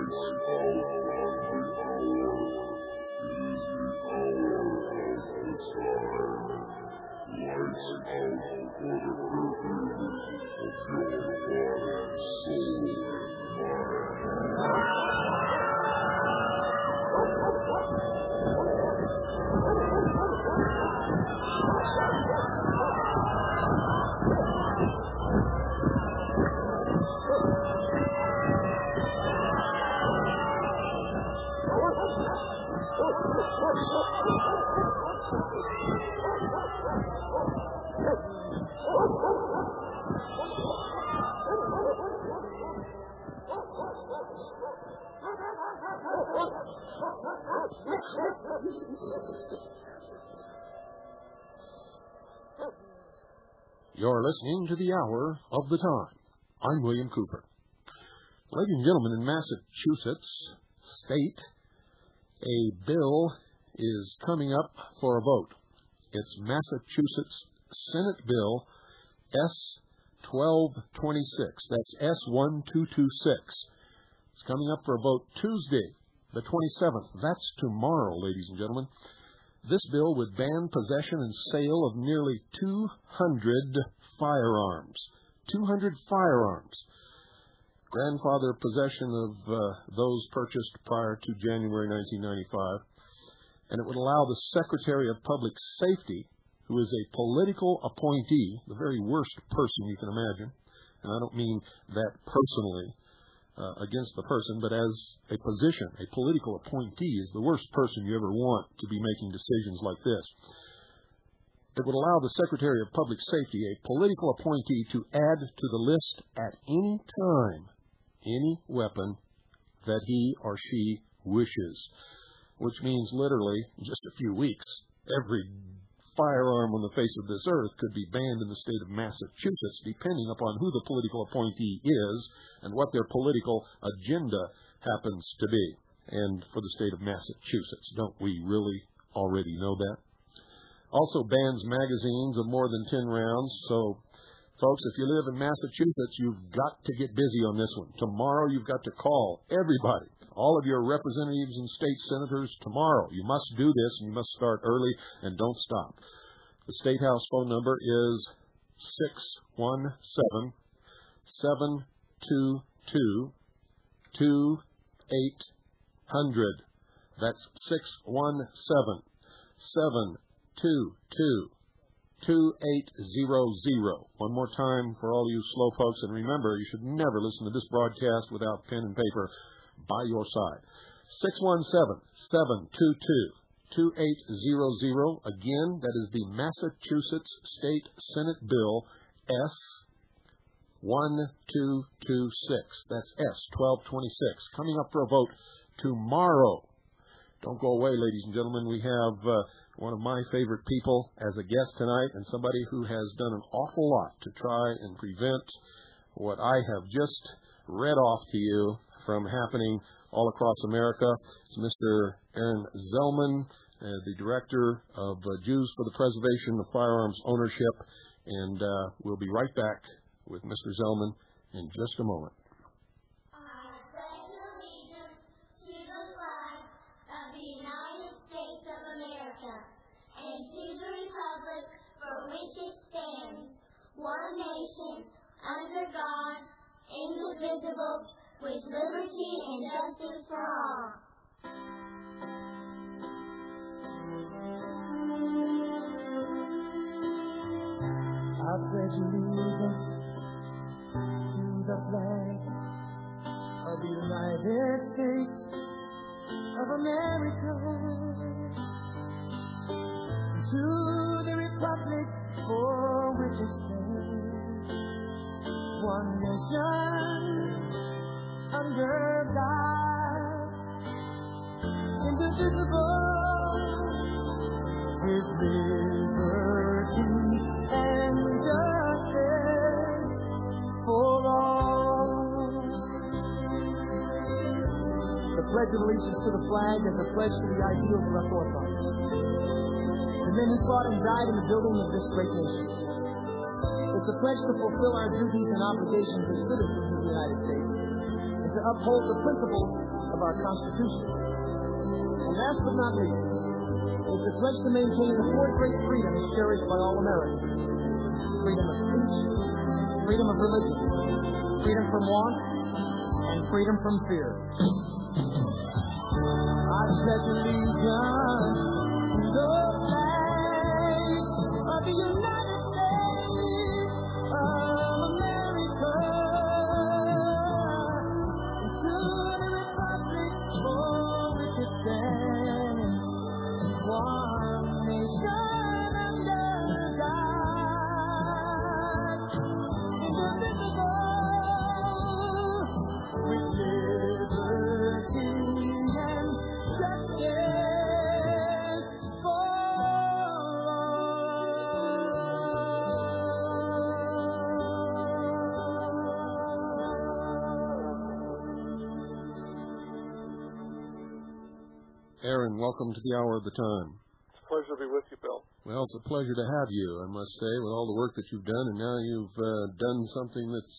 You're listening to the Hour of the Time. I'm William Cooper. Ladies and gentlemen, in Massachusetts State, a bill is coming up for a vote. It's Massachusetts Senate Bill S-1226. That's S-1226. It's coming up for a vote Tuesday, the 27th. That's tomorrow, ladies and gentlemen. This bill would ban possession and sale of nearly 200 firearms. 200 firearms. Grandfather possession of those purchased prior to January 1995. And it would allow the Secretary of Public Safety, who is a political appointee, the very worst person you can imagine, and I don't mean that personally, against the person, but as a position, a political appointee is the worst person you ever want to be making decisions like this. It would allow the Secretary of Public Safety, a political appointee, to add to the list at any time any weapon that he or she wishes, which means literally in just a few weeks, every firearm on the face of this earth could be banned in the state of Massachusetts, depending upon who the political appointee is and what their political agenda happens to be. And for the state of Massachusetts, don't we really already know that? Also bans magazines of more than 10 rounds. So, folks, if you live in Massachusetts, you've got to get busy on this one. Tomorrow you've got to call everybody, all of your representatives and state senators tomorrow. You must do this, and you must start early and don't stop. The State House phone number is 617-722-2800. That's 617-722-2800. One more time for all you slow folks, and remember, you should never listen to this broadcast without pen and paper by your side. 617-722-2800. Again, that is the Massachusetts State Senate Bill S-1226. That's S-1226. Coming up for a vote tomorrow. Don't go away, ladies and gentlemen. We have one of my favorite people as a guest tonight, and somebody who has done an awful lot to try and prevent what I have just read off to you from happening all across America. It's Mr. Aaron Zellman, the Director of Jews for the Preservation of Firearms Ownership, and we'll be right back with Mr. Zellman in just a moment. One nation, under God, indivisible, with liberty and justice for all. I pledge allegiance to the flag of the United States of America, to the republic for which it stands, one nation, under God, indivisible, with liberty and justice for all. The Pledge of Allegiance to the flag is a pledge to the ideals of our forefathers, the men who fought and died in the building of this great nation. It's a pledge to fulfill our duties and obligations as citizens of the United States, and to uphold the principles of our Constitution. And last but not least, it's a pledge to maintain the four great freedoms cherished by all Americans. Freedom of speech, freedom of religion, freedom from want, and freedom from fear. I pledge allegiance to the flag of the United States of America, and to the republic for which it stands, one nation under God, indivisible, with liberty and justice for Aaron, welcome to the Hour of the Time. It's a pleasure to be with you, Bill. Well, it's a pleasure to have you, I must say, with all the work that you've done, and now you've done something that's,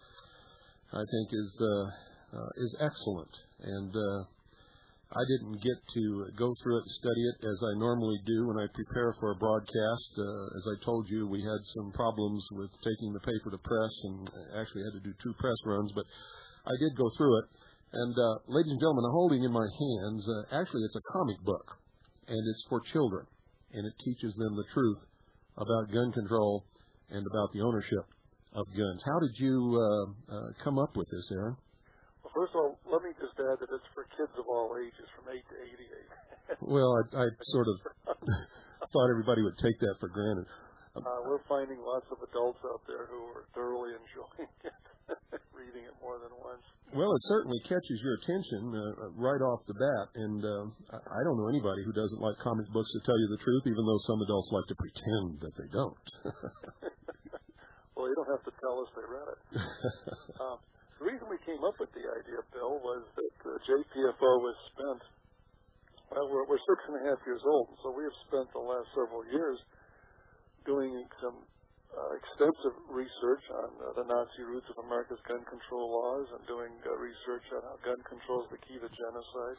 I think, is excellent. And I didn't get to go through it and study it as I normally do when I prepare for a broadcast. As I told you, we had some problems with taking the paper to press, and actually had to do 2 press runs, but I did go through it. And ladies and gentlemen, I'm holding in my hands, actually it's a comic book, and it's for children, and it teaches them the truth about gun control and about the ownership of guns. How did you come up with this, Aaron? Well, first of all, let me just add that it's for kids of all ages, from 8 to 88. Well, I sort of thought everybody would take that for granted. We're finding lots of adults out there who are thoroughly enjoying it, reading it more than once. Well, it certainly catches your attention right off the bat, and I don't know anybody who doesn't like comic books, to tell you the truth, even though some adults like to pretend that they don't. Well, you don't have to tell us they read it. The reason we came up with the idea, Bill, was that JPFO was spent, well, we're 6.5 years old, so we have spent the last several years doing some extensive research on the Nazi roots of America's gun control laws, and doing research on how gun control is the key to genocide.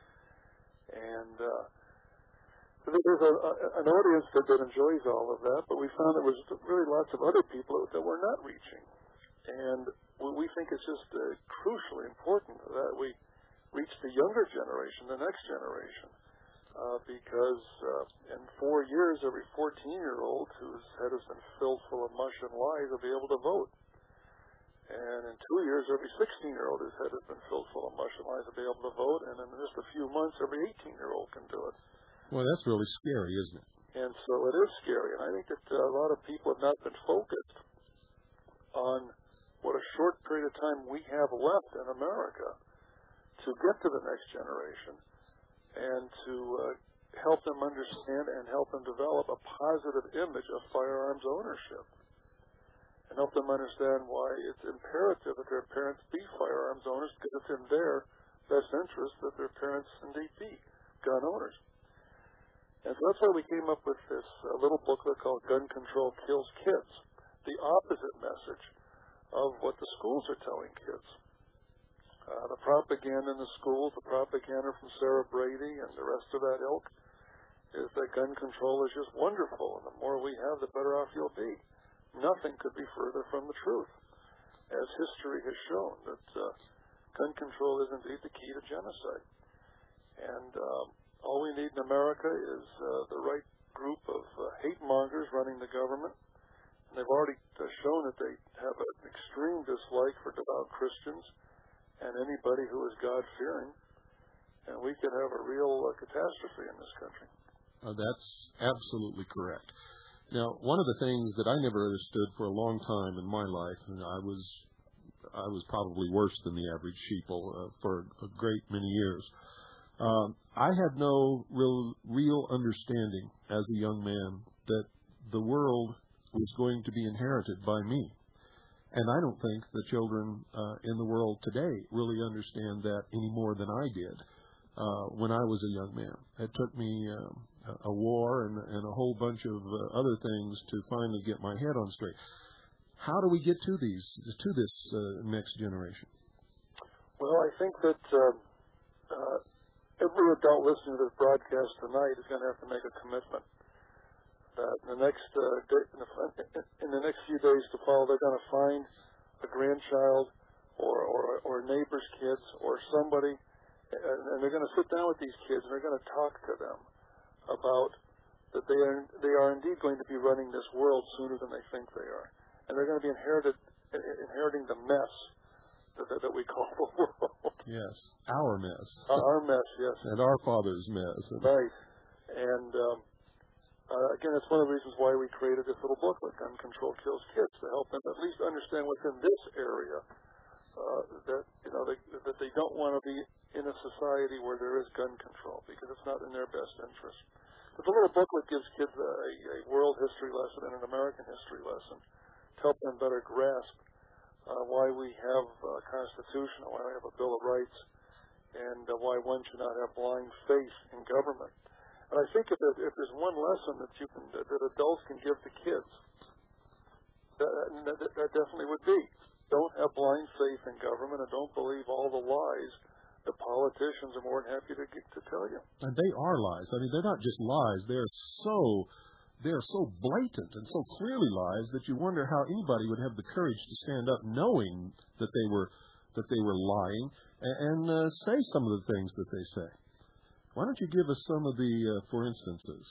And there's an audience that enjoys all of that, but we found there was really lots of other people that we're not reaching. And we think it's just crucially important that we reach the younger generation, the next generation. Because in 4 years, every 14-year-old whose head has been filled full of mush and lies will be able to vote. And in 2 years, every 16-year-old whose head has been filled full of mush and lies will be able to vote. And in just a few months, every 18-year-old can do it. Well, that's really scary, isn't it? And so it is scary. And I think that a lot of people have not been focused on what a short period of time we have left in America to get to the next generation, and to help them understand and help them develop a positive image of firearms ownership, and help them understand why it's imperative that their parents be firearms owners, because it's in their best interest that their parents indeed be gun owners. And so that's why we came up with this little booklet called Gun Control Kills Kids, the opposite message of what the schools are telling kids. The propaganda in the schools, the propaganda from Sarah Brady and the rest of that ilk, is that gun control is just wonderful, and the more we have, the better off you'll be. Nothing could be further from the truth, as history has shown, that gun control is indeed the key to genocide. And all we need in America is the right group of hate mongers running the government. And they've already shown that they have an extreme dislike for devout Christians and anybody who is God-fearing, and we could have a real catastrophe in this country. That's absolutely correct. Now, one of the things that I never understood for a long time in my life, and I was probably worse than the average sheeple for a great many years, I had no real understanding as a young man that the world was going to be inherited by me. And I don't think the children in the world today really understand that any more than I did when I was a young man. It took me a war and a whole bunch of other things to finally get my head on straight. How do we get to this next generation? Well, I think that every adult listening to this broadcast tonight is going to have to make a commitment that in the next in the next few days to follow, they're going to find a grandchild or neighbor's kids or somebody, and they're going to sit down with these kids and they're going to talk to them about that they are indeed going to be running this world sooner than they think they are, and they're going to be inheriting the mess that we call the world. Yes, our mess. Our mess, yes. And our father's mess. Right. And again, that's one of the reasons why we created this little booklet, Gun Control Kills Kids, to help them at least understand within this area that they don't want to be in a society where there is gun control, because it's not in their best interest. But the little booklet gives kids a world history lesson and an American history lesson to help them better grasp why we have a Constitution, why we have a Bill of Rights, and why one should not have blind faith in government. And I think if there's one lesson that adults can give to kids, that definitely would be: don't have blind faith in government, and don't believe all the lies that politicians are more than happy to tell you. And they are lies. I mean, they're not just lies. They're so blatant and so clearly lies that you wonder how anybody would have the courage to stand up knowing that they were lying and say some of the things that they say. Why don't you give us some of the for instances?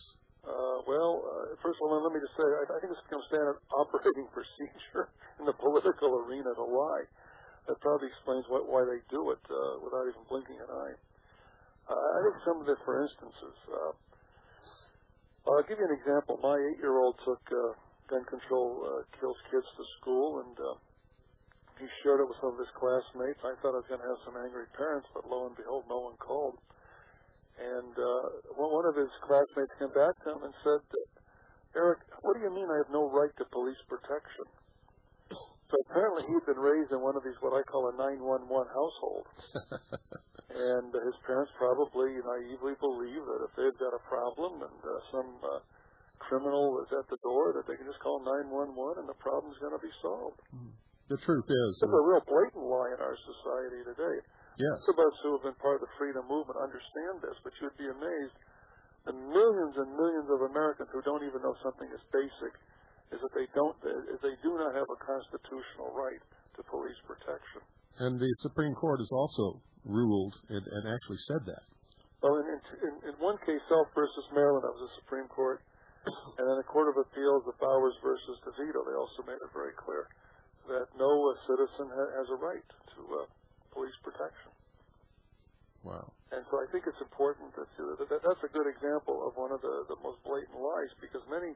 First of all, let me just say, I think it's become standard operating procedure in the political arena to lie. That probably explains why they do it without even blinking an eye. I think some of it, for instances, I'll give you an example. My 8-year-old took Gun Control Kills Kids to school, and he shared it with some of his classmates. I thought I was going to have some angry parents, but lo and behold, no one called. And one of his classmates came back to him and said, "Eric, what do you mean I have no right to police protection?" So apparently he'd been raised in one of these, what I call a 911 household. And his parents probably naively believe that if they've got a problem and some criminal is at the door, that they can just call 911 and the problem's going to be solved. The truth is... It's a real blatant lie in our society today. Yes. Most of us who have been part of the freedom movement understand this, but you'd be amazed the millions and millions of Americans who don't even know something as basic is that they do not have a constitutional right to police protection. And the Supreme Court has also ruled and actually said that. Well, in one case, Self versus Maryland, that was the Supreme Court, and in the Court of Appeals, the Bowers versus DeVito, they also made it very clear that no citizen has a right to police protection. Wow. And so I think it's important that's a good example of one of the most blatant lies, because many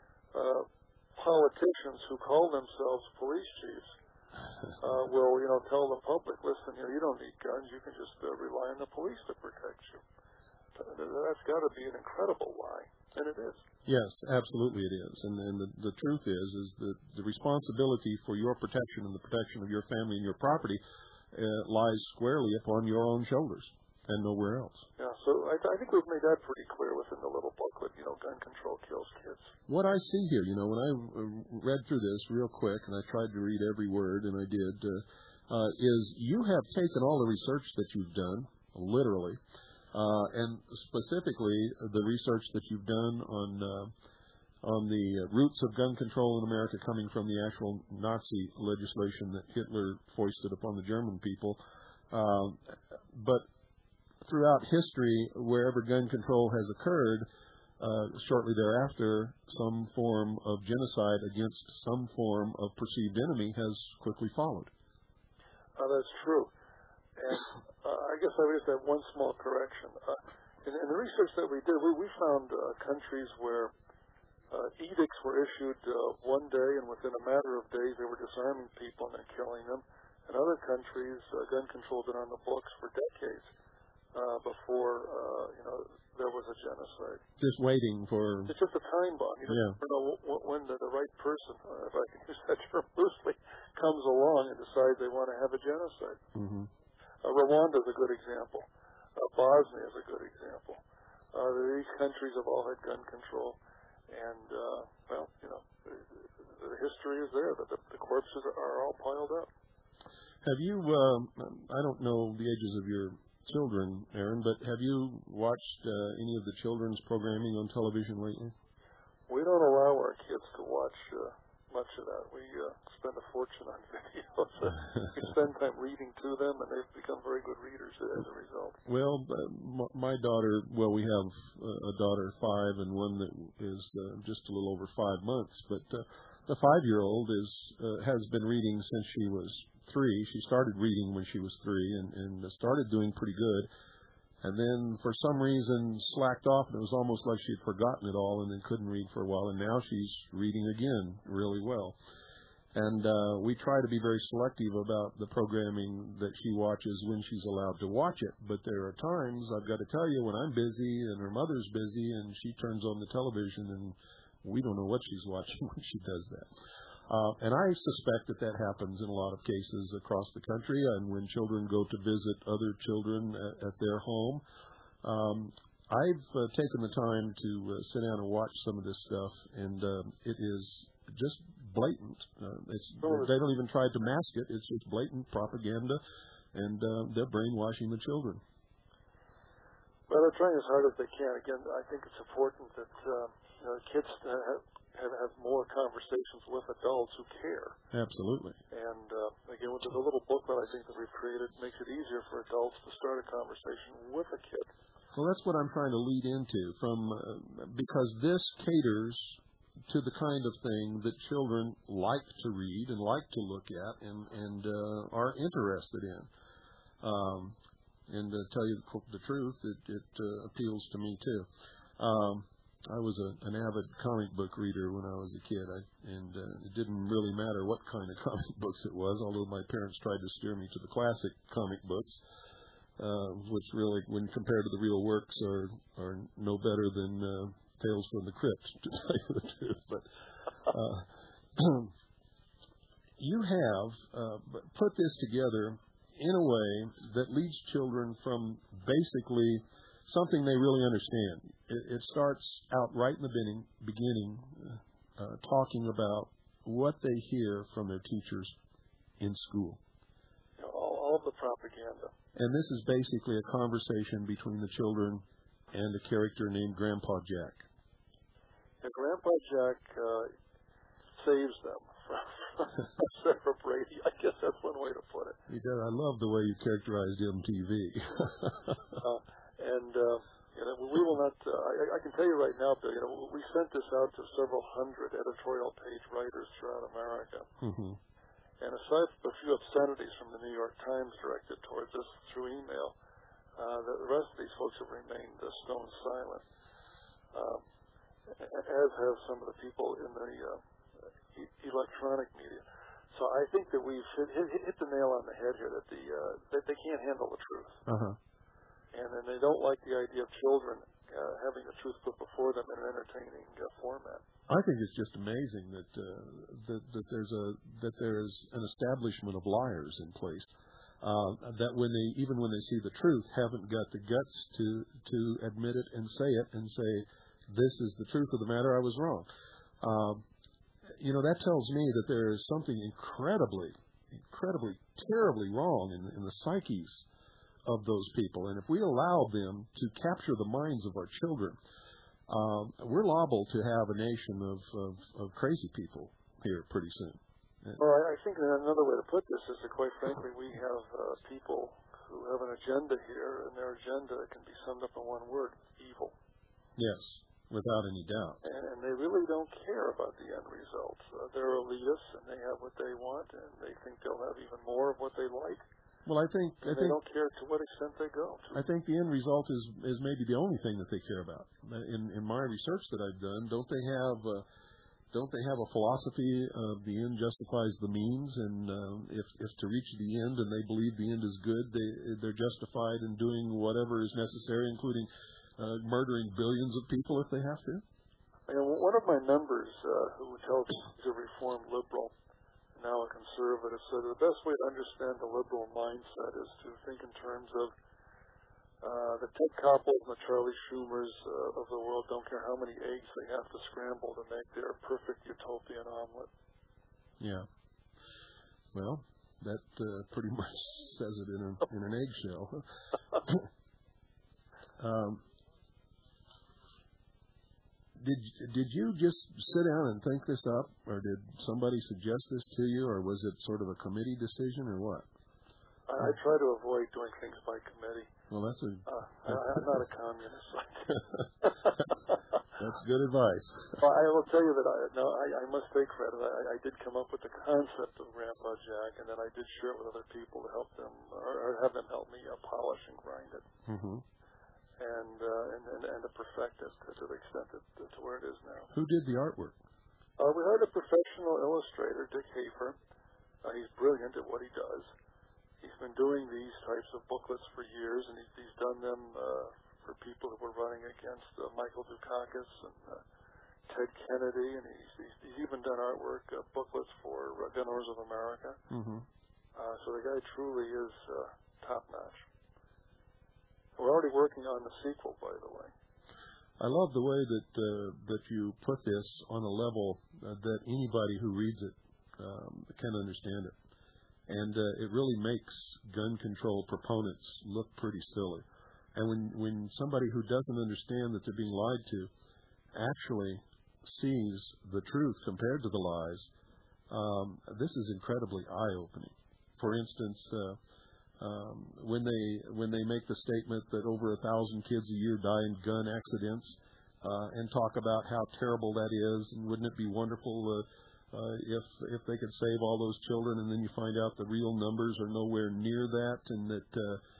politicians who call themselves police chiefs will, tell the public, listen, you don't need guns, you can just rely on the police to protect you. That's got to be an incredible lie, and it is. Yes, absolutely it is. And the truth is that the responsibility for your protection and the protection of your family and your property lies squarely upon your own shoulders and nowhere else. Yeah, so I think we've made that pretty clear within the little booklet, Gun Control Kills Kids. What I see here, when I read through this real quick, and I tried to read every word, and I did, is you have taken all the research that you've done, literally, and specifically the research that you've done on the roots of gun control in America coming from the actual Nazi legislation that Hitler foisted upon the German people, but throughout history, wherever gun control has occurred, shortly thereafter, some form of genocide against some form of perceived enemy has quickly followed. That's true. And I guess I would just have one small correction. In the research that we did, we found countries where edicts were issued one day, and within a matter of days they were disarming people and then killing them. In other countries, gun control had been on the books for decades. Before there was a genocide. Just waiting for... It's just a time bomb. You don't know when the right person, if I can use that term loosely, comes along and decides they want to have a genocide. Mm-hmm. Rwanda is a good example. Bosnia is a good example. These countries have all had gun control, and the history is there. The corpses are all piled up. Have you? I don't know the ages of your children, Aaron, but have you watched any of the children's programming on television lately? We don't allow our kids to watch much of that. We spend a fortune on videos. We spend time reading to them, and they've become very good readers as a result. Well, my daughter, we have a daughter 5 and one that is just a little over 5 months, but the 5-year-old has been reading since she was 3. She started reading when she was 3 and started doing pretty good. And then for some reason slacked off, and it was almost like she had forgotten it all and then couldn't read for a while. And now she's reading again really well. And we try to be very selective about the programming that she watches when she's allowed to watch it. But there are times, I've got to tell you, when I'm busy and her mother's busy and she turns on the television and we don't know what she's watching when she does that. And I suspect that happens in a lot of cases across the country, and when children go to visit other children at their home. I've taken the time to sit down and watch some of this stuff, and it is just blatant. They don't even try to mask it. It's just blatant propaganda, and they're brainwashing the children. Well, they're trying as hard as they can. Again, I think it's important that kids have more conversations with adults who care. Absolutely. And again, with the little booklet I think that we've created, makes it easier for adults to start a conversation with a kid. Well, that's what I'm trying to lead into, because this caters to the kind of thing that children like to read and like to look at and are interested in. And to tell you the truth, it appeals to me too. I was an avid comic book reader when I was a kid, and it didn't really matter what kind of comic books it was, although my parents tried to steer me to the classic comic books, which really, when compared to the real works, are no better than Tales from the Crypt, to tell you the truth. But you have put this together in a way that leads children from basically something they really understand. It starts out right in the beginning talking about what they hear from their teachers in school. All of the propaganda. And this is basically a conversation between the children and a character named Grandpa Jack. And Grandpa Jack saves them from Sarah Brady. I guess that's one way to put it. He does. I love the way you characterized MTV. We will not. I can tell you right now, Bill. We sent this out to several hundred editorial page writers throughout America. Mm-hmm. And aside from a few obscenities from the New York Times directed towards us through email, the rest of these folks have remained stone silent, as have some of the people in the electronic media. So I think that we've hit the nail on the head here that they can't handle the truth. Uh-huh. And then they don't like the idea of children having the truth put before them in an entertaining format. I think it's just amazing that there's an establishment of liars in place that when they see the truth, haven't got the guts to admit it and say this is the truth of the matter. I was wrong. That tells me that there is something incredibly, terribly wrong in the psyches of those people. And if we allow them to capture the minds of our children, we're liable to have a nation of crazy people here pretty soon. Well, I think another way to put this is that, quite frankly, we have people who have an agenda here, and their agenda can be summed up in one word: evil. Yes, without any doubt. And they really don't care about the end results. They're elitists, and they have what they want, and they think they'll have even more of what they like. Well, I think they don't care to what extent they go. I think the end result is maybe the only thing that they care about. In my research that I've done, don't they have a philosophy of the end justifies the means, and if to reach the end and they believe the end is good, they're justified in doing whatever is necessary, including murdering billions of people if they have to? One of my members who tells me he's a reformed liberal, now a conservative, said the best way to understand the liberal mindset is to think in terms of the Ted Koppels and the Charlie Schumers of the world don't care how many eggs they have to scramble to make their perfect utopian omelet. Yeah. Well, That pretty much says it in an eggshell. Did you just sit down and think this up, or did somebody suggest this to you, or was it sort of a committee decision, or what? I try to avoid doing things by committee. Well, I'm not a communist. That's good advice. Well, I will tell you that I must take credit. I did come up with the concept of Grandpa Jack, and then I did share it with other people to help them, or have them help me polish and grind it, and to perfect it to the extent to where it is now. Who did the artwork? We hired a professional illustrator, Dick Hafer. He's brilliant at what he does. He's been doing these types of booklets for years, and he's done them for people who were running against Michael Dukakis and Ted Kennedy, and he's even done artwork booklets for Gun Owners of America. So the guy truly is top-notch. We're already working on the sequel, by the way. I love the way that you put this on a level that anybody who reads it can understand it. And it really makes gun control proponents look pretty silly. And when somebody who doesn't understand that they're being lied to actually sees the truth compared to the lies, this is incredibly eye-opening. For instance, when they make the statement that over 1,000 kids a year die in gun accidents, and talk about how terrible that is, and wouldn't it be wonderful if they could save all those children, and then you find out the real numbers are nowhere near that, and that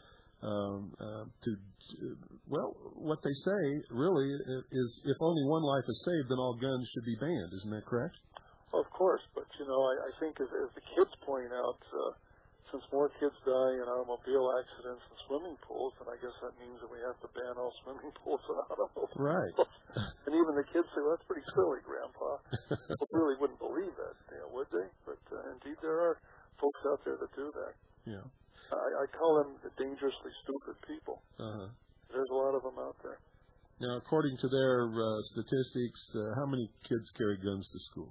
what they say really is if only one life is saved, then all guns should be banned. Isn't that correct? Of course, but I think as the kids point out, since more kids die in automobile accidents and swimming pools, then I guess that means that we have to ban all swimming pools and automobiles. Right. And even the kids say, well, that's pretty silly, Grandpa. People really wouldn't believe that, would they? But indeed, there are folks out there that do that. Yeah. I call them the dangerously stupid people. There's a lot of them out there. Now, according to their statistics, how many kids carry guns to school?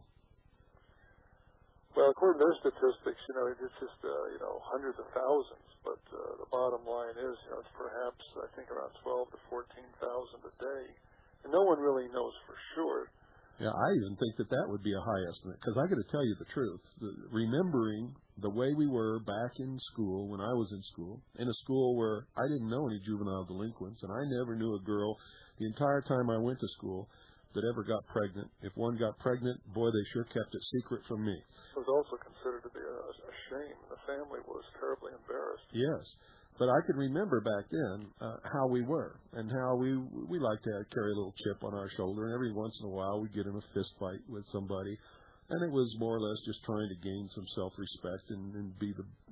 Well, according to their statistics, it's just, hundreds of thousands. But the bottom line is, it's perhaps, I think, around 12,000 to 14,000 a day. And no one really knows for sure. Yeah, I even think that would be a high estimate, because I got to tell you the truth. Remembering the way we were back in school, when I was in a school where I didn't know any juvenile delinquents, and I never knew a girl the entire time I went to school that ever got pregnant. If one got pregnant, boy, they sure kept it secret from me. It was also considered to be a shame. The family was terribly embarrassed. Yes. But I can remember back then how we were, and how we liked to carry a little chip on our shoulder, and every once in a while we'd get in a fist fight with somebody, and it was more or less just trying to gain some self-respect and be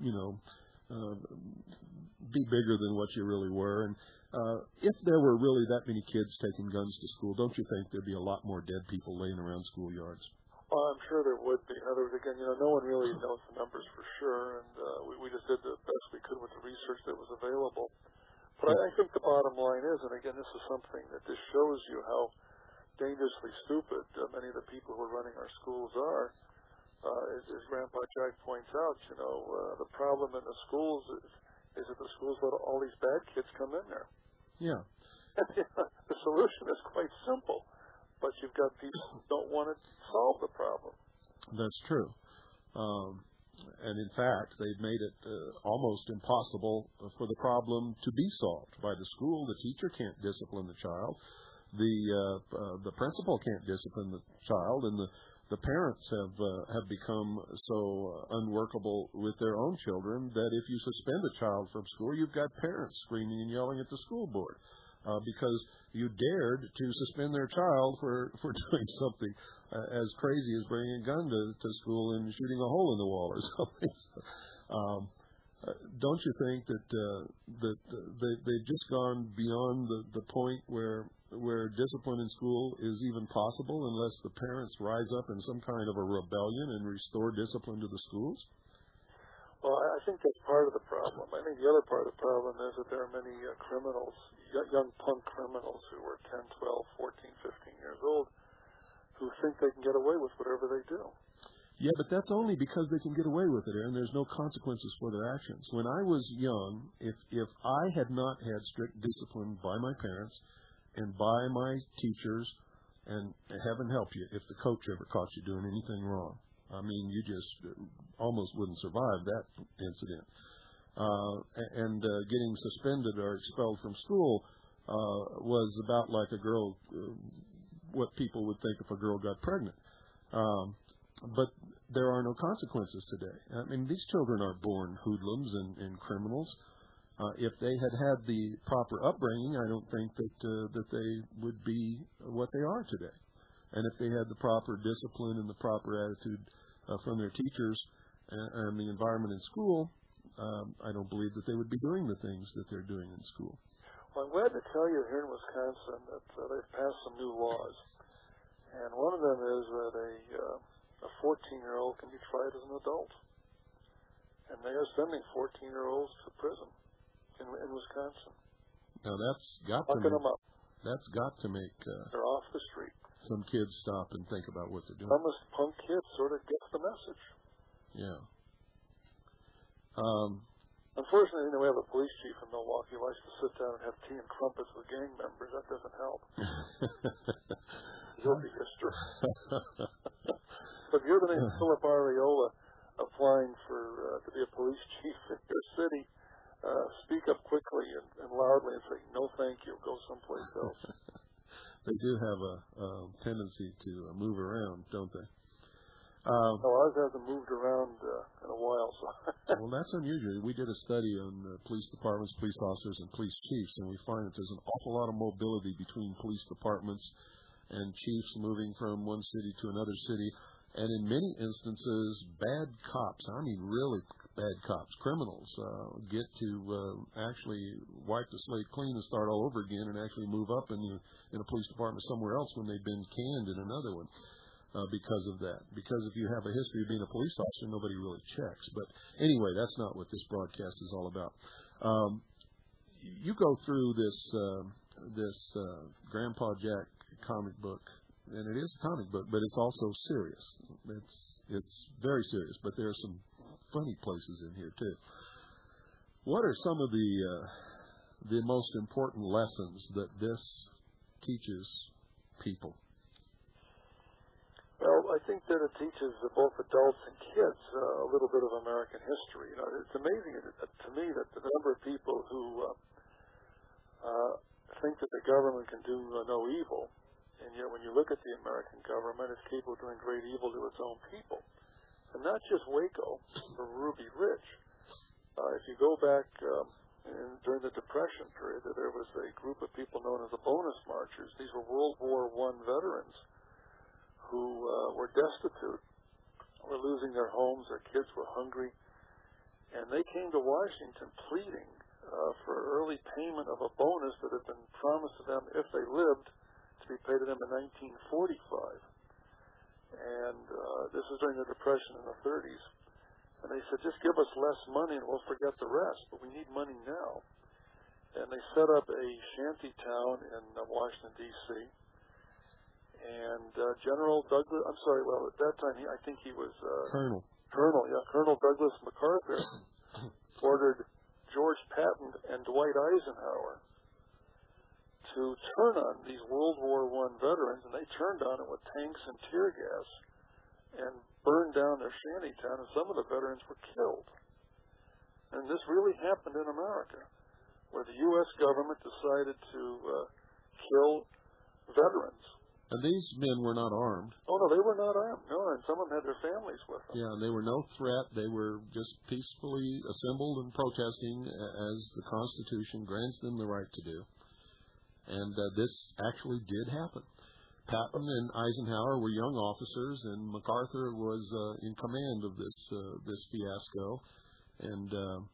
be bigger than what you really were. And if there were really that many kids taking guns to school, don't you think there'd be a lot more dead people laying around schoolyards? Well, I'm sure there would be. In other words, again, no one really knows the numbers for sure, and we just did the best we could with the research that was available. But I think the bottom line is, and again, this is something that just shows you how dangerously stupid many of the people who are running our schools are. As Grandpa Jack points out, the problem in the schools is that the schools let all these bad kids come in there. Yeah. The solution is quite simple. But you've got people who don't want to solve the problem. That's true. And in fact, they've made it almost impossible for the problem to be solved by the school. The teacher can't discipline the child. The principal can't discipline the child, and the parents have become so unworkable with their own children that if you suspend a child from school, you've got parents screaming and yelling at the school board. Because you dared to suspend their child for doing something as crazy as bringing a gun to school and shooting a hole in the wall or something. Don't you think that they've just gone beyond the point where discipline in school is even possible unless the parents rise up in some kind of a rebellion and restore discipline to the schools? Well, I think that's part of the problem. I think the other part of the problem is that there are many criminals, young punk criminals who are 10, 12, 14, 15 years old, who think they can get away with whatever they do. Yeah, but that's only because they can get away with it, and there's no consequences for their actions. When I was young, if I had not had strict discipline by my parents and by my teachers, and heaven help you if the coach ever caught you doing anything wrong. I mean, you just almost wouldn't survive that incident. Getting suspended or expelled from school was about like a girl, what people would think if a girl got pregnant. But there are no consequences today. I mean, these children are born hoodlums and criminals. If they had the proper upbringing, I don't think that they would be what they are today. And if they had the proper discipline and the proper attitude from their teachers and the environment in school, I don't believe that they would be doing the things that they're doing in school. Well, I'm glad to tell you here in Wisconsin that they've passed some new laws. And one of them is that a 14-year-old can be tried as an adult. And they are sending 14-year-olds to prison in Wisconsin. Now that's got Locking them up. That's got to make they're off the street. Some kids stop and think about what they're doing. Some of us punk kids sort of gets the message. Yeah. Unfortunately, we have a police chief in Milwaukee who likes to sit down and have tea and crumpets with gang members. That doesn't help. He'll be history. But if you're the name Philip Areola applying to be a police chief in your city, speak up quickly and loudly and say, no thank you, go someplace else. They do have a tendency to move around, don't they? Ours hasn't moved around in a while. So. Well, that's unusual. We did a study on police departments, police officers, and police chiefs, and we find that there's an awful lot of mobility between police departments and chiefs moving from one city to another city. And in many instances, bad cops, I mean really bad cops, criminals, get to actually wipe the slate clean and start all over again and actually move up in a police department somewhere else when they've been canned in another one. Because of that. Because if you have a history of being a police officer, nobody really checks. But anyway, that's not what this broadcast is all about. You go through this Grandpa Jack comic book, and it is a comic book, but it's also serious. It's very serious, but there are some funny places in here too. What are some of the most important lessons that this teaches people? Well, I think that it teaches both adults and kids a little bit of American history. You know, it's amazing to me that the number of people who think that the government can do no evil, and yet when you look at the American government, it's capable of doing great evil to its own people. And not just Waco or Ruby Ridge. If you go back during the Depression period, there was a group of people known as the Bonus Marchers. These were World War I veterans who were destitute, were losing their homes, their kids were hungry, and they came to Washington pleading for early payment of a bonus that had been promised to them if they lived to be paid to them in 1945. And this was during the Depression in the 30s. And they said, just give us less money and we'll forget the rest, but we need money now. And they set up a shanty town in Washington, D.C., and General Douglas, at that time, I think he was... Colonel Douglas MacArthur ordered George Patton and Dwight Eisenhower to turn on these World War I veterans, and they turned on it with tanks and tear gas and burned down their shanty town, and some of the veterans were killed. And this really happened in America, where the U.S. government decided to kill veterans. And these men were not armed. Oh, no, they were not armed. No, and some of them had their families with them. Yeah, they were no threat. They were just peacefully assembled and protesting as the Constitution grants them the right to do. And this actually did happen. Patton and Eisenhower were young officers, and MacArthur was in command of this fiasco. And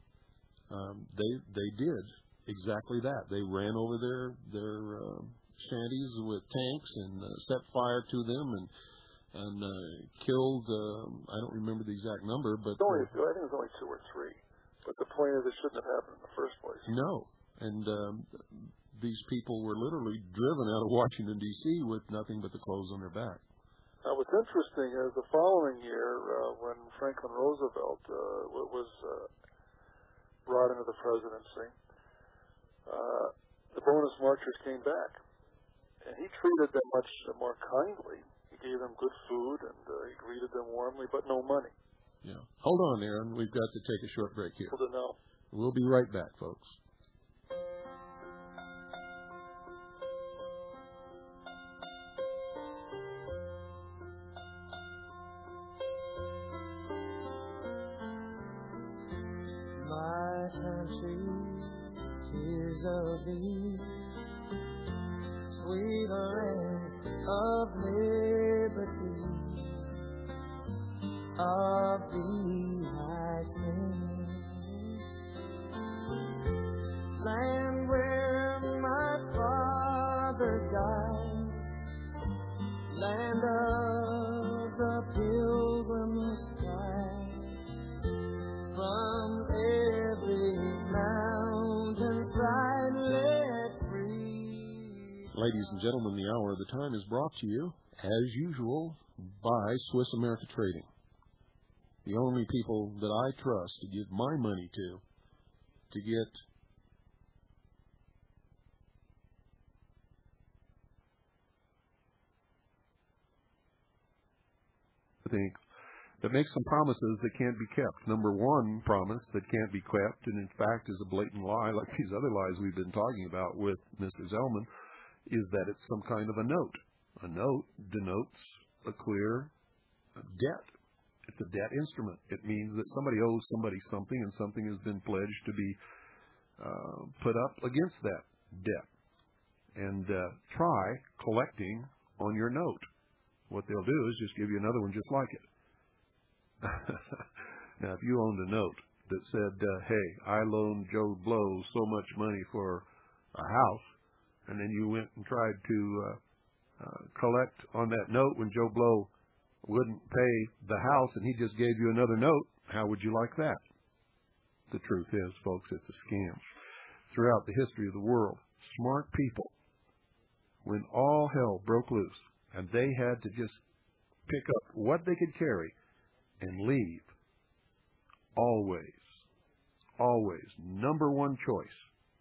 they did exactly that. They ran over their shanties with tanks and set fire to them and killed, I don't remember the exact number, but... I think it was only 2 or 3. But the point is it shouldn't have happened in the first place. No. And these people were literally driven out of Washington, D.C. with nothing but the clothes on their back. Now, what's interesting is the following year, when Franklin Roosevelt was brought into the presidency, the bonus marchers came back, and he treated them much more kindly. He gave them good food, and he greeted them warmly, but no money. Yeah. Hold on, Aaron. We've got to take a short break here. People to know. We'll be right back, folks. My country, 'tis of thee, sweet land of liberty, of thee I sing. Land where my father died, land of the pilgrim sky, from every mountainside let free. Ladies and gentlemen, the hour of the time is brought to you, as usual, by Swiss America Trading. The only people that I trust to give my money to get that makes some promises that can't be kept. Number one promise that can't be kept, and in fact is a blatant lie, like these other lies we've been talking about with Mr. Zellman, is that it's some kind of a note. A note denotes a clear debt. It's a debt instrument. It means that somebody owes somebody something, and something has been pledged to be put up against that debt. And try collecting on your note. What they'll do is just give you another one just like it. Now, if you owned a note that said, hey, I loaned Joe Blow so much money for a house, and then you went and tried to collect on that note when Joe Blow wouldn't pay the house and he just gave you another note, how would you like that? The truth is, folks, it's a scam. Throughout the history of the world, smart people, when all hell broke loose and they had to just pick up what they could carry and leave, always, number one choice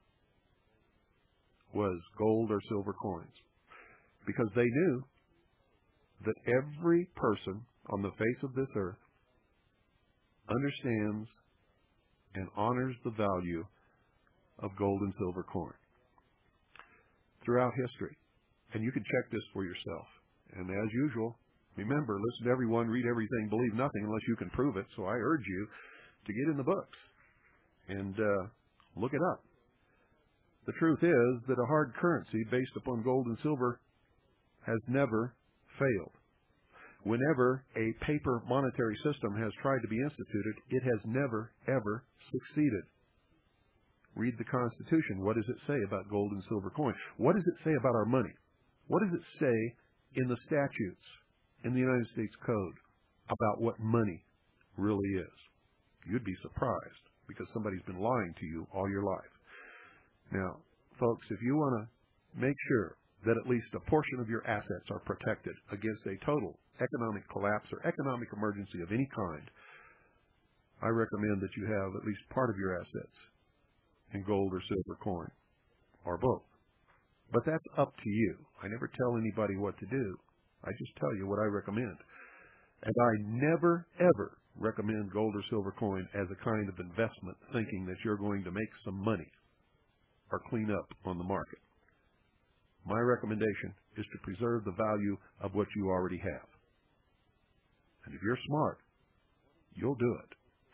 was gold or silver coins. Because they knew that every person on the face of this earth understands and honors the value of gold and silver coin. Throughout history. And you can check this for yourself. And as usual, remember, listen to everyone, read everything, believe nothing unless you can prove it. So I urge you to get in the books and look it up. The truth is that a hard currency based upon gold and silver has never failed. Whenever a paper monetary system has tried to be instituted, it has never, ever succeeded. Read the Constitution. What does it say about gold and silver coin? What does it say about our money? What does it say in the statutes in the United States Code about what money really is? You'd be surprised because somebody's been lying to you all your life. Now, folks, if you want to make sure that at least a portion of your assets are protected against a total economic collapse or economic emergency of any kind, I recommend that you have at least part of your assets in gold or silver coin, or both. But that's up to you. I never tell anybody what to do. I just tell you what I recommend. And I never, ever recommend gold or silver coin as a kind of investment, thinking that you're going to make some money or clean up on the market. My recommendation is to preserve the value of what you already have. And if you're smart, you'll do it.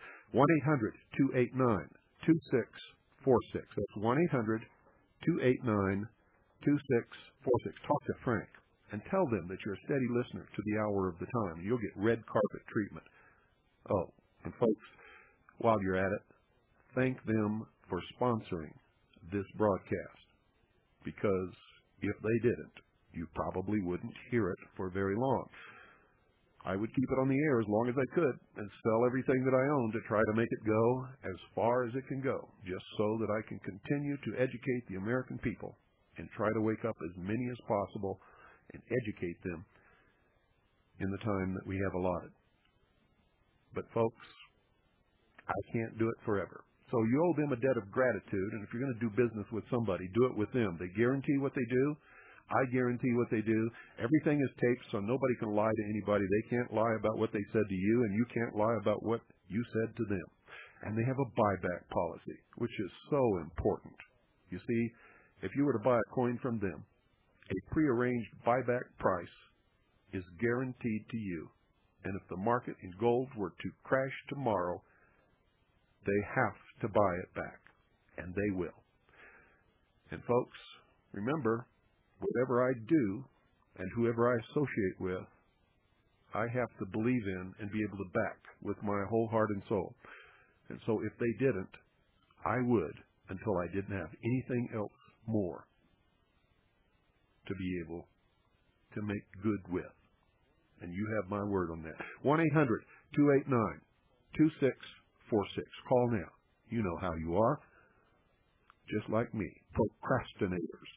1-800-289-2646. That's 1-800-289-2646. Talk to Frank and tell them that you're a steady listener to the hour of the time. You'll get red carpet treatment. Oh, and folks, while you're at it, thank them for sponsoring this broadcast, because if they didn't, you probably wouldn't hear it for very long. I would keep it on the air as long as I could and sell everything that I own to try to make it go as far as it can go, just so that I can continue to educate the American people and try to wake up as many as possible and educate them in the time that we have allotted. But folks, I can't do it forever. So you owe them a debt of gratitude, and if you're going to do business with somebody, do it with them. They guarantee what they do. I guarantee what they do. Everything is taped, so nobody can lie to anybody. They can't lie about what they said to you, and you can't lie about what you said to them. And they have a buyback policy, which is so important. You see, if you were to buy a coin from them, a prearranged buyback price is guaranteed to you. And if the market in gold were to crash tomorrow, they have to buy it back, and they will. And folks, remember, whatever I do and whoever I associate with, I have to believe in and be able to back with my whole heart and soul. And so if they didn't, I would until I didn't have anything else more to be able to make good with. And you have my word on that. 1-800-289-2646. Call now. You know how you are. Just like me. Procrastinators.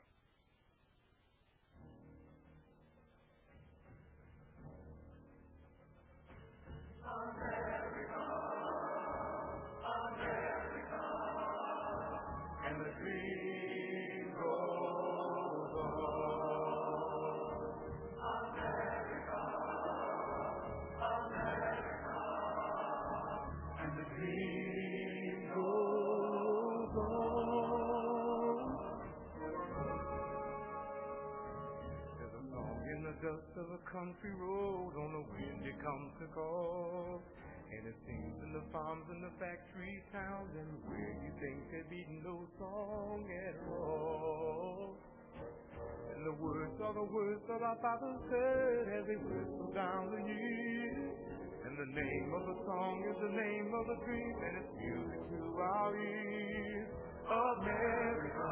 Dust of a country road on a windy country call, and it sings in the farms and the factory towns, and where you think they're beating no song at all. And the words are the words that our fathers said as they whistle down the years, and the name of the song is the name of the dream, and it's music to our ears. America,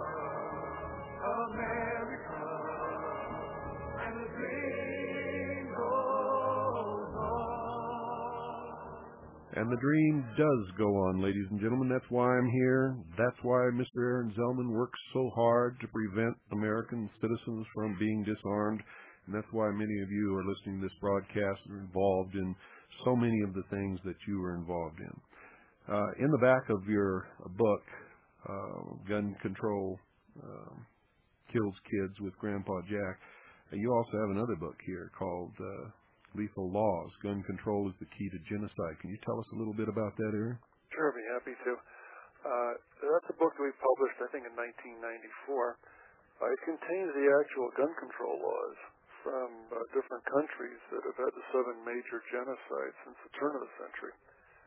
America. And the dream goes on. And the dream does go on, ladies and gentlemen. That's why I'm here. That's why Mr. Aaron Zellman works so hard to prevent American citizens from being disarmed. And that's why many of you are listening to this broadcast and are involved in so many of the things that you are involved in. In the back of your book, Gun Control Kills Kids with Grandpa Jack, you also have another book here called Lethal Laws. Gun Control is the Key to Genocide. Can you tell us a little bit about that, Aaron? Sure, I'd be happy to. That's a book that we published, I think, in 1994. It contains the actual gun control laws from different countries that have had the 7 major genocides since the turn of the century,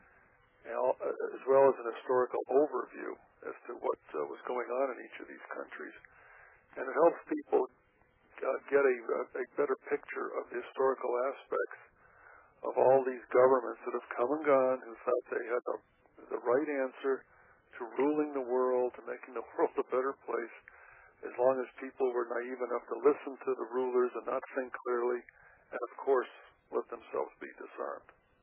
as well as an historical overview as to what was going on in each of these countries. And it helps people get a better picture of the historical aspects of all these governments that have come and gone, who thought they had the right answer to ruling the world, to making the world a better place, as long as people were naive enough to listen to the rulers and not think clearly, and of course let themselves be disarmed.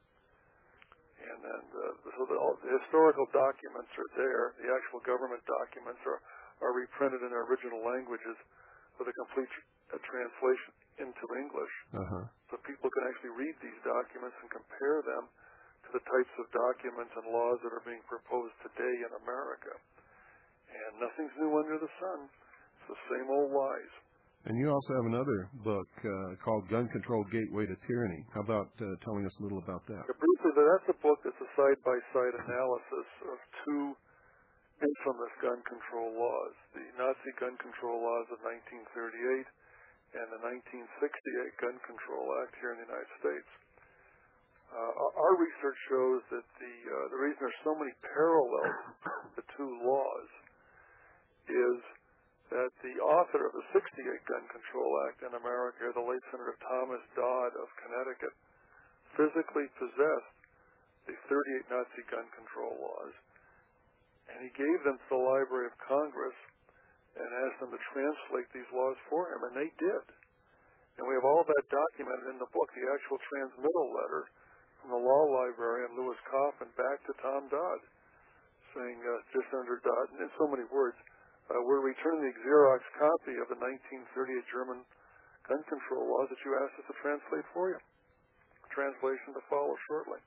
And then, so the historical documents are there. The actual government documents are reprinted in their original languages with a complete translation into English, so people can actually read these documents and compare them to the types of documents and laws that are being proposed today in America. And nothing's new under the sun. It's the same old lies. And you also have another book called Gun Control Gateway to Tyranny. How about telling us a little about that? Briefly, that's a book that's a side-by-side analysis of 2 infamous gun control laws, the Nazi gun control laws of 1938 and the 1968 Gun Control Act here in the United States. Our research shows that the reason there's so many parallels to the 2 laws is that the author of the 68 Gun Control Act in America, the late Senator Thomas Dodd of Connecticut, physically possessed the 38 Nazi gun control laws, and he gave them to the Library of Congress and asked them to translate these laws for him, and they did. And we have all that documented in the book, the actual transmittal letter from the law librarian, Louis Coffin, back to Tom Dodd, saying, just under Dodd, in so many words, we're returning the Xerox copy of the 1938 German gun control laws that you asked us to translate for you. Translation to follow shortly.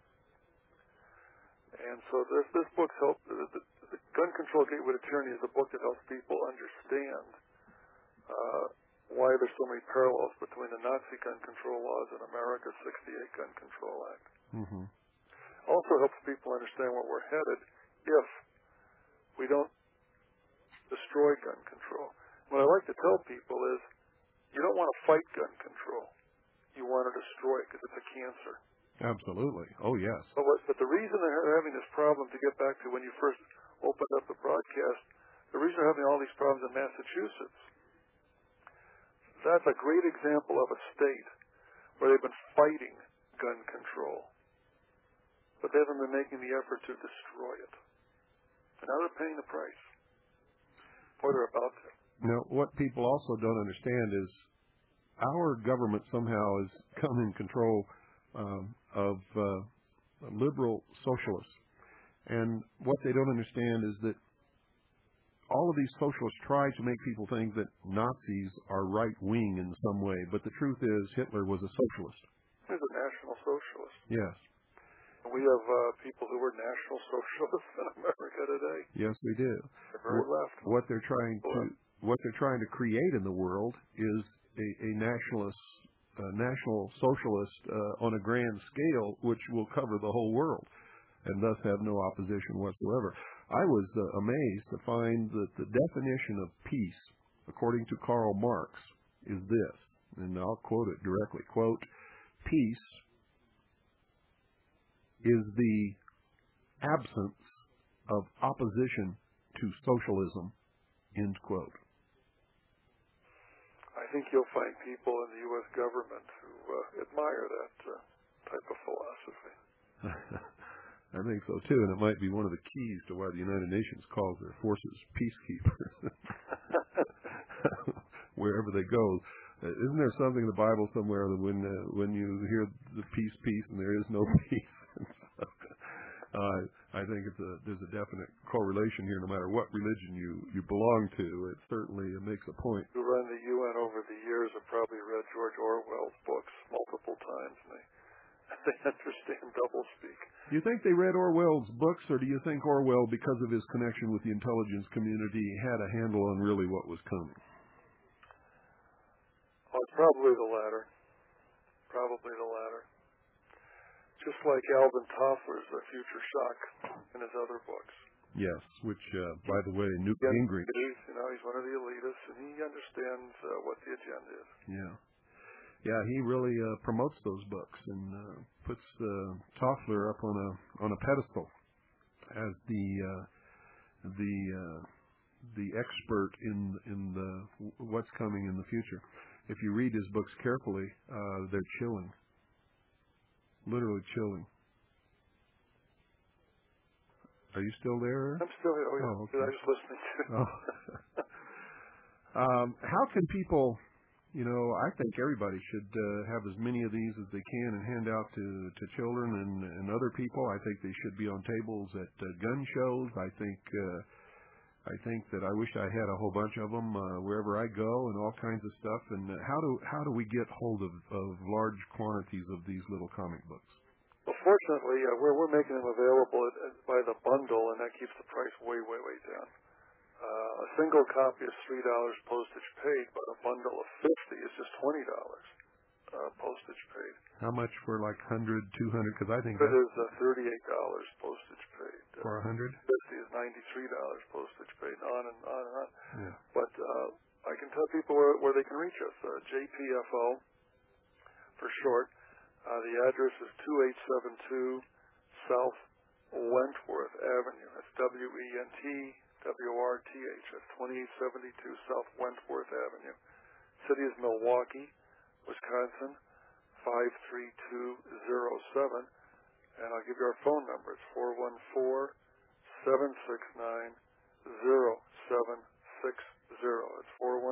And so this book helps. The Gun Control Gateway to Tyranny is a book that helps people understand why there's so many parallels between the Nazi gun control laws and America's '68 Gun Control Act. Mm-hmm. Also helps people understand where we're headed if we don't destroy gun control. What I like to tell people is you don't want to fight gun control. You want to destroy it because it's a cancer. Absolutely. Oh, yes. But the reason they're having this problem, to get back to when you first opened up the broadcast, the reason they're having all these problems in Massachusetts, that's a great example of a state where they've been fighting gun control, but they haven't been making the effort to destroy it. And now they're paying the price. Or they're about to. Now, what people also don't understand is our government somehow has come in control of liberal socialists. And what they don't understand is that all of these socialists try to make people think that Nazis are right-wing in some way, but the truth is Hitler was a socialist. He's a national socialist. Yes. We have people who are national socialists in America today. Yes, we do. They're very left. What they're trying to create in the world is a national socialist on a grand scale, which will cover the whole world, and thus have no opposition whatsoever. I was amazed to find that the definition of peace, according to Karl Marx, is this, and I'll quote it directly, quote, "Peace is the absence of opposition to socialism," end quote. I think you'll find people in the U.S. government who admire that type of philosophy. I think so, too, and it might be one of the keys to why the United Nations calls their forces peacekeepers. Wherever they go. Isn't there something in the Bible somewhere that when you hear the peace, peace, and there is no peace? I think there's a definite correlation here no matter what religion you belong to. It certainly makes a point. Who run the UN over the years have probably read George Orwell's books multiple times, and they understand doublespeak. Do you think they read Orwell's books, or do you think Orwell, because of his connection with the intelligence community, had a handle on really what was coming? Oh, it's probably the latter. Probably the latter. Just like Alvin Toffler's Future Shock in his other books. Yes, which, by the way, Newt Gingrich. He's one of the elitists, and he understands what the agenda is. Yeah. Yeah, he really promotes those books and puts Toffler up on a pedestal as the expert in what's coming in the future. If you read his books carefully, they're chilling, literally chilling. Are you still there? I'm still here. Oh, yeah. Oh, okay. I was listening to. How can people? I think everybody should have as many of these as they can and hand out to children and other people. I think they should be on tables at gun shows. I think that I wish I had a whole bunch of them wherever I go and all kinds of stuff. And how do we get hold of large quantities of these little comic books? Well, fortunately, we're making them available by the bundle, and that keeps the price way, way, way down. A single copy is $3 postage paid, but a bundle of 50 is just $20 postage paid. How much for like 100, 200? Because I think it is $38 postage paid. For 100? 50 is $93 postage paid, on and on and on. Yeah. But I can tell people where they can reach us. JPFO, for short. The address is 2872 South Wentworth Avenue. That's WENTWRTH. That's 2872 South Wentworth Avenue. City is Milwaukee, Wisconsin, 53207. And I'll give you our phone number. It's 414-769-0760. It's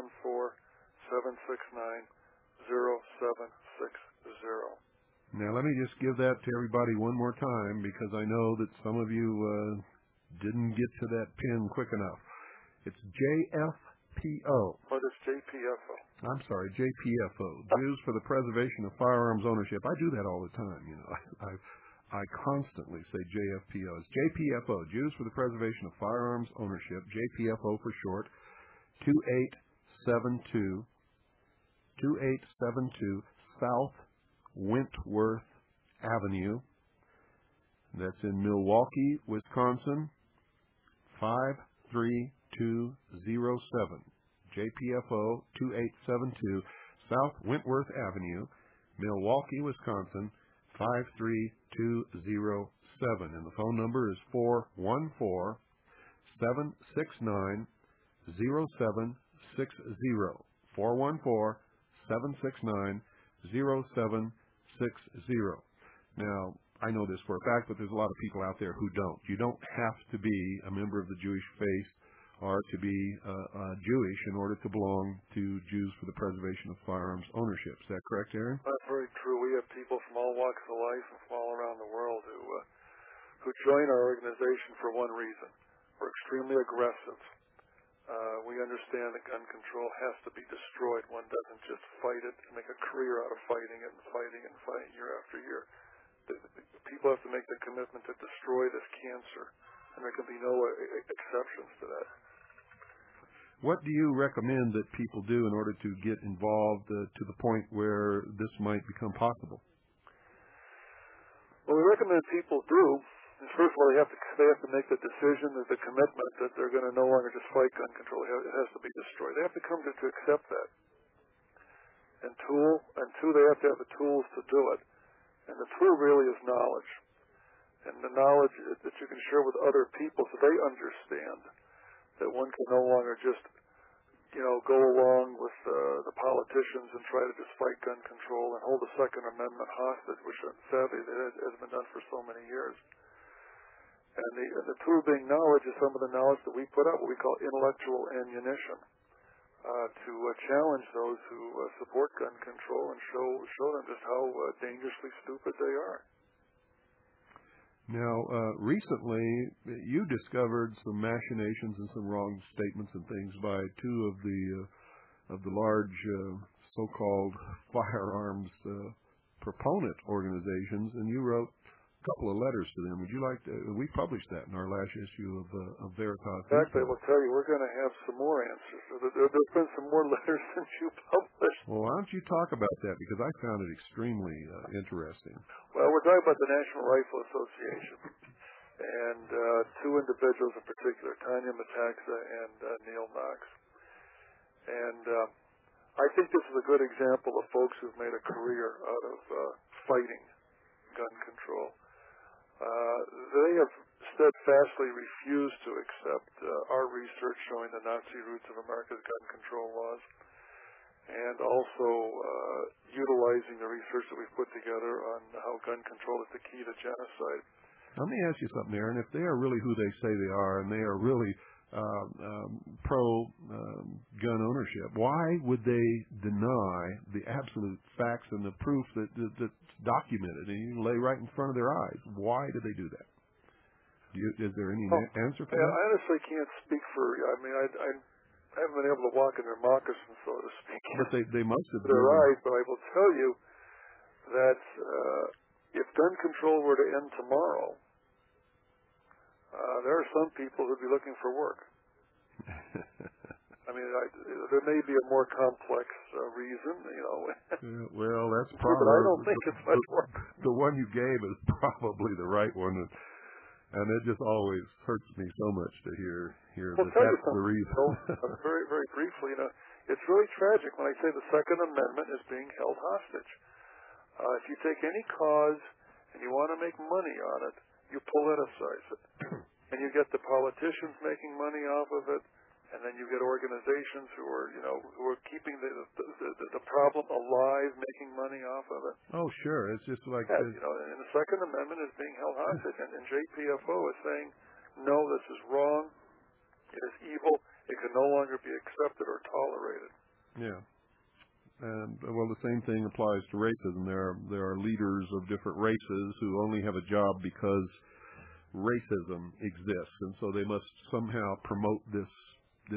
414-769-0760. Now, let me just give that to everybody one more time, because I know that some of you didn't get to that pin quick enough. It's JPFO. Oh, that's JPFO. I'm sorry, JPFO, Jews for the Preservation of Firearms Ownership. I do that all the time, you know. I constantly say JFPO. It's JPFO, Jews for the Preservation of Firearms Ownership, JPFO for short, 2872 South Wentworth Avenue. That's in Milwaukee, Wisconsin, 53207. JPFO 2872 South Wentworth Avenue, Milwaukee, Wisconsin, 53207. And the phone number is 414-769-0760. 414-769-0760. Now, I know this for a fact, but there's a lot of people out there who don't. You don't have to be a member of the Jewish faith or to be Jewish in order to belong to Jews for the Preservation of Firearms Ownership. Is that correct, Aaron? That's very true. We have people from all walks of life and from all around the world who join our organization for one reason. We're extremely aggressive. We understand that gun control has to be destroyed. One doesn't just fight it and make a career out of fighting it and fighting year after year. People have to make the commitment to destroy this cancer, and there can be no exceptions to that. What do you recommend that people do in order to get involved to the point where this might become possible? What we recommend people do is, first of all, they have to make the decision, the commitment that they're going to no longer just fight gun control. It has to be destroyed. They have to come to accept that. And two, they have to have the tools to do it. And the tool really is knowledge. And the knowledge that you can share with other people so they understand that one can no longer just, go along with the politicians and try to just fight gun control and hold the Second Amendment hostage, which sadly has been done for so many years. And the tool being knowledge is some of the knowledge that we put out, what we call intellectual ammunition, to challenge those who support gun control and show them just how dangerously stupid they are. Now, recently, you discovered some machinations and some wrong statements and things by two of the large so-called firearms proponent organizations, and you wrote a couple of letters to them. Would you like to? We published that in our last issue of Veritas. In fact, I will tell you, we're going to have some more answers. There's been some more letters since you published. Well, why don't you talk about that, because I found it extremely interesting. Well, we're talking about the National Rifle Association and two individuals in particular, Tanya Metaxa and Neil Knox. And I think this is a good example of folks who've made a career out of fighting gun control. They have steadfastly refused to accept our research showing the Nazi roots of America's gun control laws, and also utilizing the research that we've put together on how gun control is the key to genocide. Let me ask you something, Aaron. If they are really who they say they are, and they are really pro-gun ownership, why would they deny the absolute facts and the proof that's documented and you lay right in front of their eyes? Why do they do that? Is there any answer for that? I honestly can't speak for. I mean, I haven't been able to walk in their moccasins, so to speak. But they must have. They're right, but I will tell you that if gun control were to end tomorrow, there are some people who'd be looking for work. I mean, there may be a more complex reason, Well, that's probably. But I don't think it's much work. The one you gave is probably the right one, and it just always hurts me so much to hear that that's the reason. Very, very briefly, it's really tragic when I say the Second Amendment is being held hostage. If you take any cause and you want to make money on it, you politicize it. And you get the politicians making money off of it, and then you get organizations who are keeping the problem alive, making money off of it. Oh, sure. It's just like and the Second Amendment is being held hostage, and JPFO is saying, no, this is wrong. It is evil. It can no longer be accepted or tolerated. Yeah. And well, the same thing applies to racism. There are leaders of different races who only have a job because racism exists, and so they must somehow promote this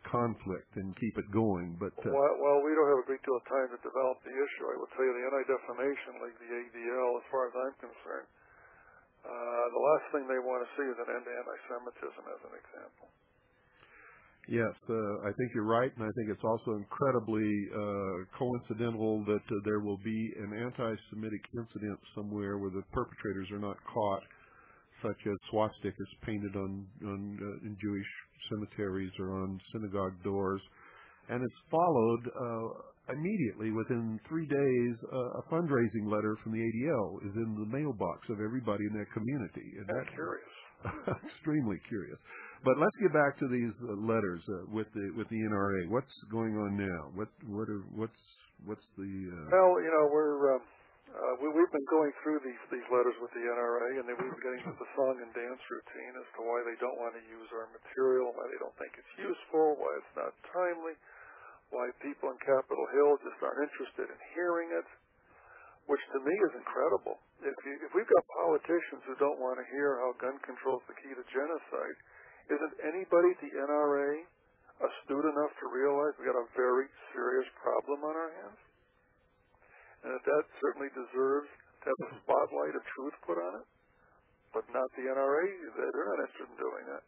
conflict and keep it going. But well, we don't have a great deal of time to develop the issue. I will tell you the Anti-Defamation League, the ADL, as far as I'm concerned, the last thing they want to see is an end to anti-Semitism, as an example. Yes, I think you're right, and I think it's also incredibly coincidental that there will be an anti-Semitic incident somewhere where the perpetrators are not caught, such as swastikas painted in Jewish cemeteries or on synagogue doors, and it's followed immediately within 3 days. A fundraising letter from the ADL is in the mailbox of everybody in that community. And that's curious. Extremely curious. But let's get back to these letters with the NRA. What's going on now? What's the? Well, we've been going through these letters with the NRA, and we've been getting to the song and dance routine as to why they don't want to use our material, why they don't think it's useful, why it's not timely, why people in Capitol Hill just aren't interested in hearing it, which to me is incredible. If we've got politicians who don't want to hear how gun control is the key to genocide, isn't anybody at the NRA astute enough to realize we've got a very serious problem on our hands? And that certainly deserves to have a spotlight of truth put on it, but not the NRA. They're not interested in doing that.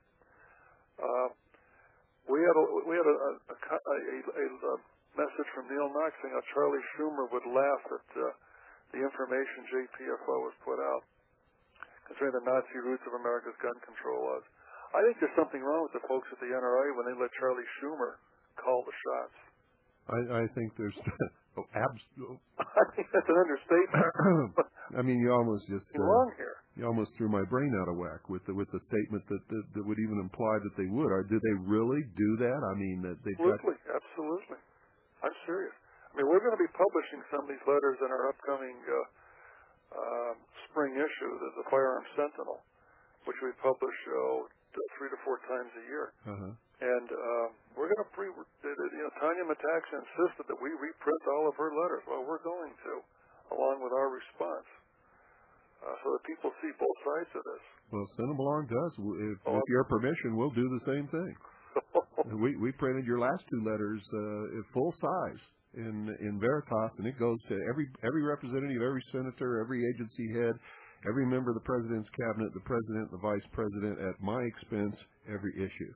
We had a message from Neil Knox saying how Charlie Schumer would laugh at the information JPFO has put out concerning the Nazi roots of America's gun control laws. I think there's something wrong with the folks at the NRA when they let Charlie Schumer call the shots. I think there's I think that's an understatement. I mean, you almost just wrong here. You almost threw my brain out of whack with the statement that would even imply that they would. Or do they really do that? I mean, that they absolutely. I'm serious. I mean, we're going to be publishing some of these letters in our upcoming spring issue, the Firearms Sentinel, which we publish 3 to 4 times a year. Uh-huh. And we're going to Tanya Mataxa insisted that we reprint all of her letters. Well, we're going to, along with our response, so that people see both sides of this. Well, send them along to us. With your permission, we'll do the same thing. We printed your last 2 letters full size in Veritas, and it goes to every representative, every senator, every agency head, every member of the president's cabinet, the president, the vice president, at my expense, every issue.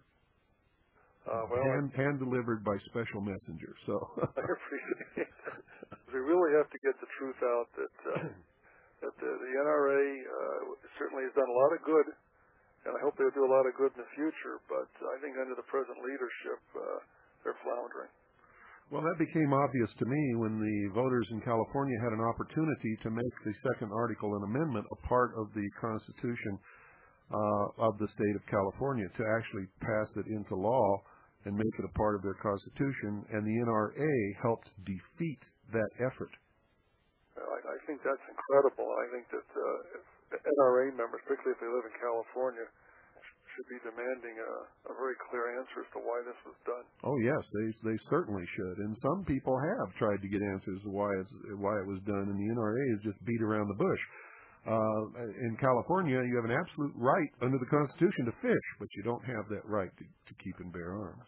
Hand delivered by special messenger. So I appreciate it. We really have to get the truth out that the NRA certainly has done a lot of good, and I hope they'll do a lot of good in the future. But I think under the present leadership, they're floundering. Well, that became obvious to me when the voters in California had an opportunity to make the second article and amendment a part of the Constitution of the state of California, to actually pass it into law and make it a part of their Constitution, and the NRA helped defeat that effort. Well, I think that's incredible. I think that NRA members, particularly if they live in California, should be demanding a very clear answer as to why this was done. Oh yes, they certainly should, and some people have tried to get answers to why it was done, and the NRA has just beat around the bush. In California, you have an absolute right under the Constitution to fish, but you don't have that right to keep and bear arms.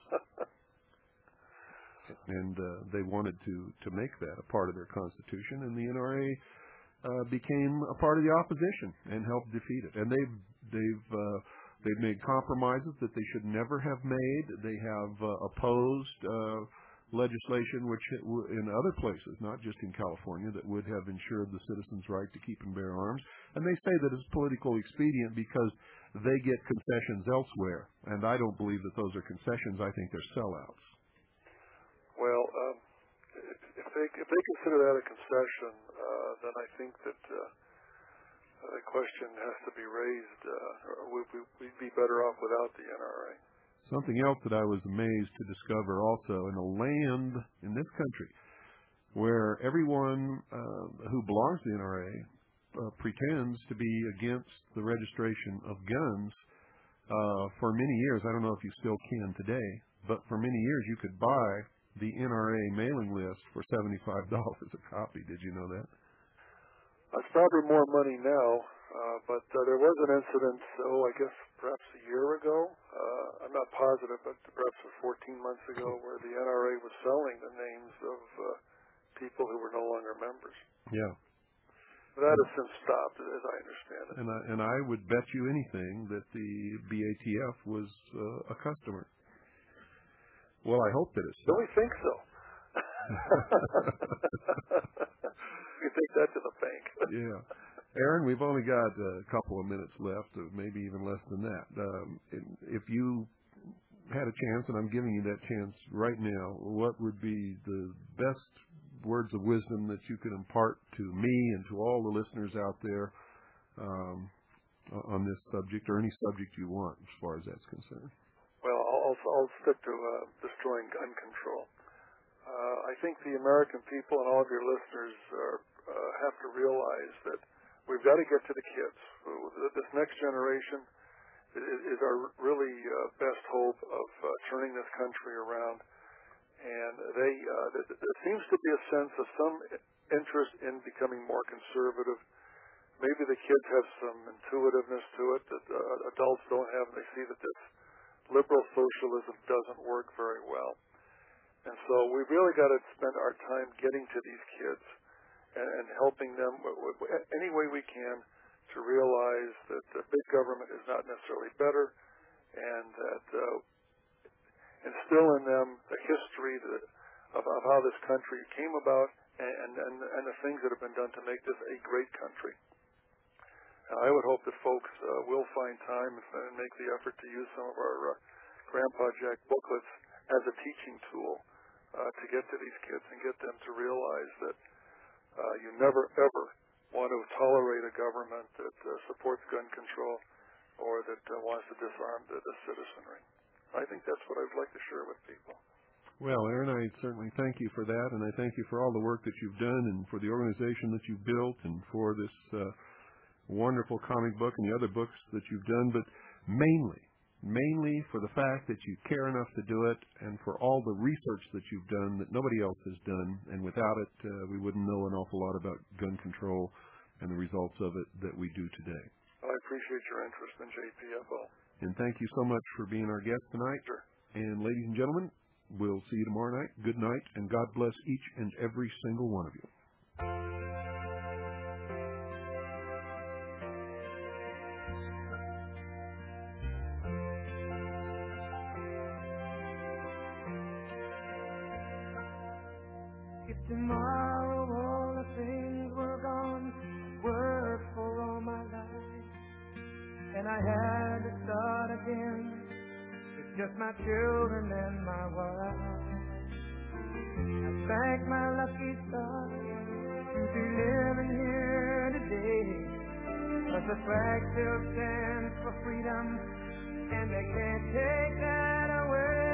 And they wanted to make that a part of their Constitution, and the NRA became a part of the opposition and helped defeat it. And they've made compromises that they should never have made. They have opposed legislation which in other places, not just in California, that would have ensured the citizens' right to keep and bear arms. And they say that it's political expedient because they get concessions elsewhere. And I don't believe that those are concessions. I think they're sellouts. Well, if they consider that a concession, then I think that the question has to be raised. We'd be better off without the NRA. Something else that I was amazed to discover also, in a land in this country where everyone who belongs to the NRA pretends to be against the registration of guns, for many years, I don't know if you still can today, but for many years you could buy the NRA mailing list for $75 a copy. Did you know that? It's probably more money now. But there was an incident, I guess perhaps a year ago. I'm not positive, but perhaps 14 months ago, where the NRA was selling the names of people who were no longer members. Yeah. That has since stopped, as I understand it. And I would bet you anything that the BATF was a customer. Well, I hope that it's so. We think so. We take that to the bank. Yeah. Aaron, we've only got a couple of minutes left, or maybe even less than that. If you had a chance, and I'm giving you that chance right now, what would be the best words of wisdom that you could impart to me and to all the listeners out there on this subject, or any subject you want as far as that's concerned? Well, I'll stick to destroying gun control. I think the American people and all of your listeners have to realize that we've got to get to the kids. This next generation is our really best hope of turning this country around. And there seems to be a sense of some interest in becoming more conservative. Maybe the kids have some intuitiveness to it that adults don't have, and they see that this liberal socialism doesn't work very well. And so we've really got to spend our time getting to these kids and helping them any way we can to realize that the big government is not necessarily better, and that instill in them the history of how this country came about and the things that have been done to make this a great country. And I would hope that folks will find time and make the effort to use some of our Grandpa Jack booklets as a teaching tool to get to these kids and get them to realize that you never, ever want to tolerate a government that supports gun control or that wants to disarm the citizenry. I think that's what I'd like to share with people. Well, Aaron, I certainly thank you for that, and I thank you for all the work that you've done and for the organization that you've built and for this wonderful comic book and the other books that you've done, but mainly for the fact that you care enough to do it and for all the research that you've done that nobody else has done, and without it, we wouldn't know an awful lot about gun control and the results of it that we do today. Well, I appreciate your interest in JPFO. And thank you so much for being our guest tonight. Sure. And ladies and gentlemen, we'll see you tomorrow night. Good night, and God bless each and every single one of you. If tomorrow all the things were gone, worked for all my life, and I had to start again with just my children and my wife, I thank my lucky stars to be living here today, 'cause the flag still stands for freedom, and they can't take that away.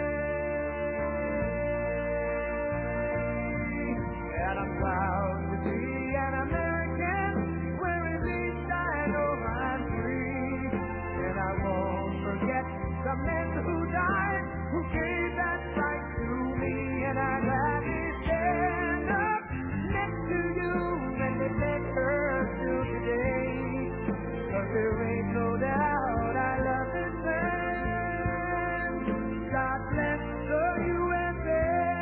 And I'm proud to be an American, where at least I know I'm free. And I won't forget the men who died, who gave that right to me. And I'd gladly stand up next to you and defend her till today. 'Cause there ain't no doubt I love this land. God bless the USA.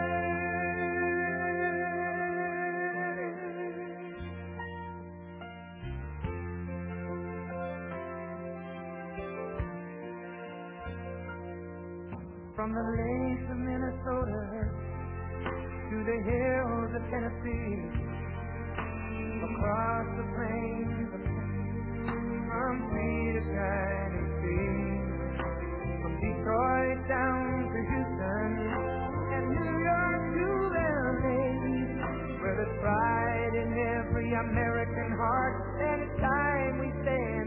From the lakes of Minnesota to the hills of Tennessee, across the plains of Texas, from sea to shining sea, from Detroit down to Houston and New York to LA, where there's pride in every American heart, and it's time we stand